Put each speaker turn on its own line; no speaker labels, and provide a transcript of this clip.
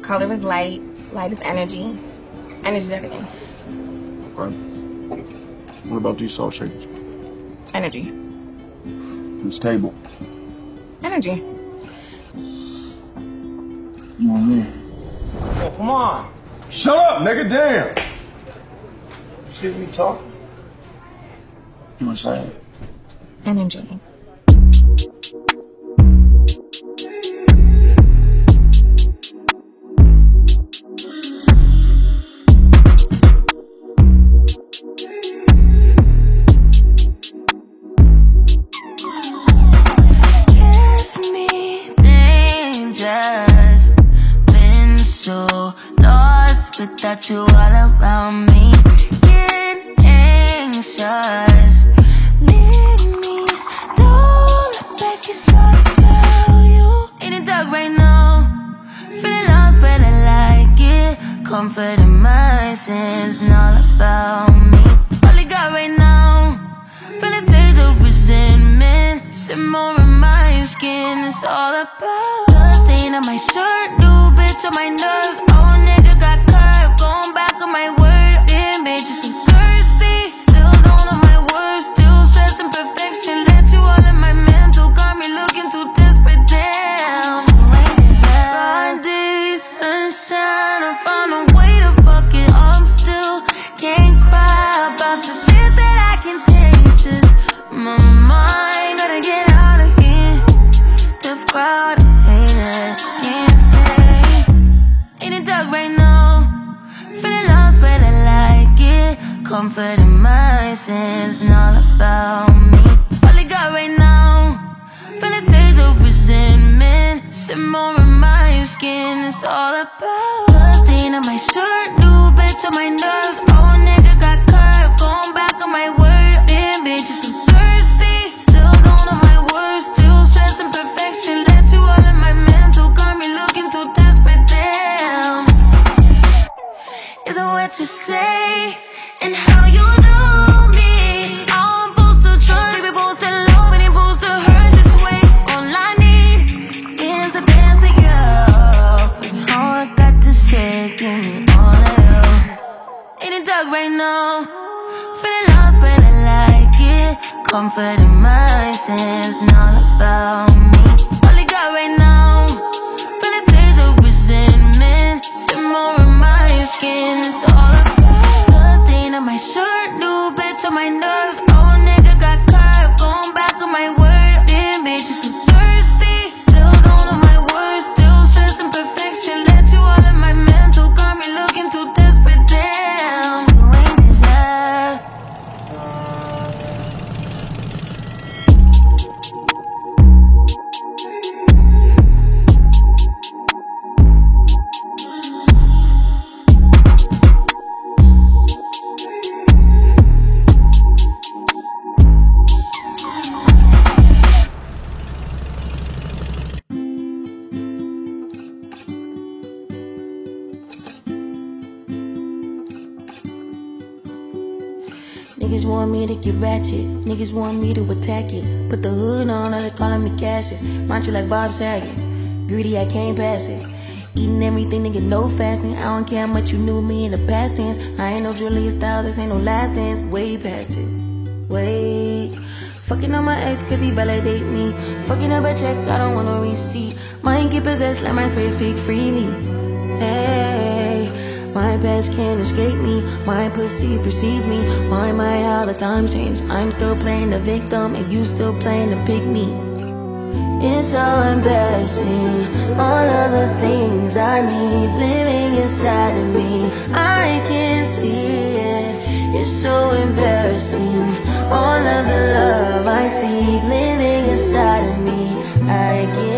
color is light. Light is energy. Energy is everything.
Okay. What about these salt shakers?
Energy.
This table?
Energy.
You and me?
Oh, come on. Shut up, nigga, damn. See me talking?
You want to say it?
Energy.
Without you all around me, getting anxious. Leave me, don't look back, it's all about you. In the dark right now, feeling lost but I like it. Comfort in my sins and all about me. All I got right now, feeling taste of resentment. Simmer in my skin, it's all about. Blood stain on my shirt, new bitch on my nerves. Oh nigga got going back on my word, damn bitches so thirsty. Still don't know my words, still stressing perfection. Let you all in my mental, got me looking too desperate. Damn, broad day, sunshine, I found a way to fuck it up. Still can't cry about the shit that I can change. Just my mind, gotta get out of here. Tough crowd, hate it, can't stay in the dark right now. Feeling lost but I like it. Comfort in my sins and all about me. All I got right now, feeling taste of resentment. Simmer in my skin, it's all about. Blood stain on my shirt, new bitch on my nerves. Oh nigga got curved, going back on my word. Damn bitches so thirsty. Still don't know my words, still stressing perfection. Let you all in my mental, got me looking too desperate. Damn. Is it what you say and how you do me? I'm supposed to trust, baby, supposed to love, and supposed to hurt this way. All I need is the best of you. Baby, all I got to say, give me all of you. In the dark right now, feeling lost but I like it. Comfort in my sins and all about me. All I got right now, feeling taste of resentment. Simmer in my skin, it's all about. Blood stain on my shirt, new bitch on my nerves. Oh nigga got curved, going back on my word. Damn bitches so thirsty. Still don't know my words, still stressing perfection. Let you all in my mental, got me looking too desperate. Damn, you ain't deserve. Niggas want me to get ratchet, niggas want me to attack it. Put the hood on, all they calling me Cassius. Mind you like Bob Saget, greedy I can't pass it. Eating everything, nigga, no fasting. I don't care how much you knew me in the past tense. I ain't no Julia Styles, this ain't no last dance. Way past it, wait. Fucking on my ex cause he validate me. Fucking up a check, I don't want no receipt. Mind get possessed, let my space speak freely. Hey, my past can't escape me. My pussy precedes me. Why am I how the times change? I'm still playing the victim and you still playing the pick me. It's so embarrassing. All of the things I need living inside of me, I can't see it. It's so embarrassing. All of the love I see living inside of me, I can't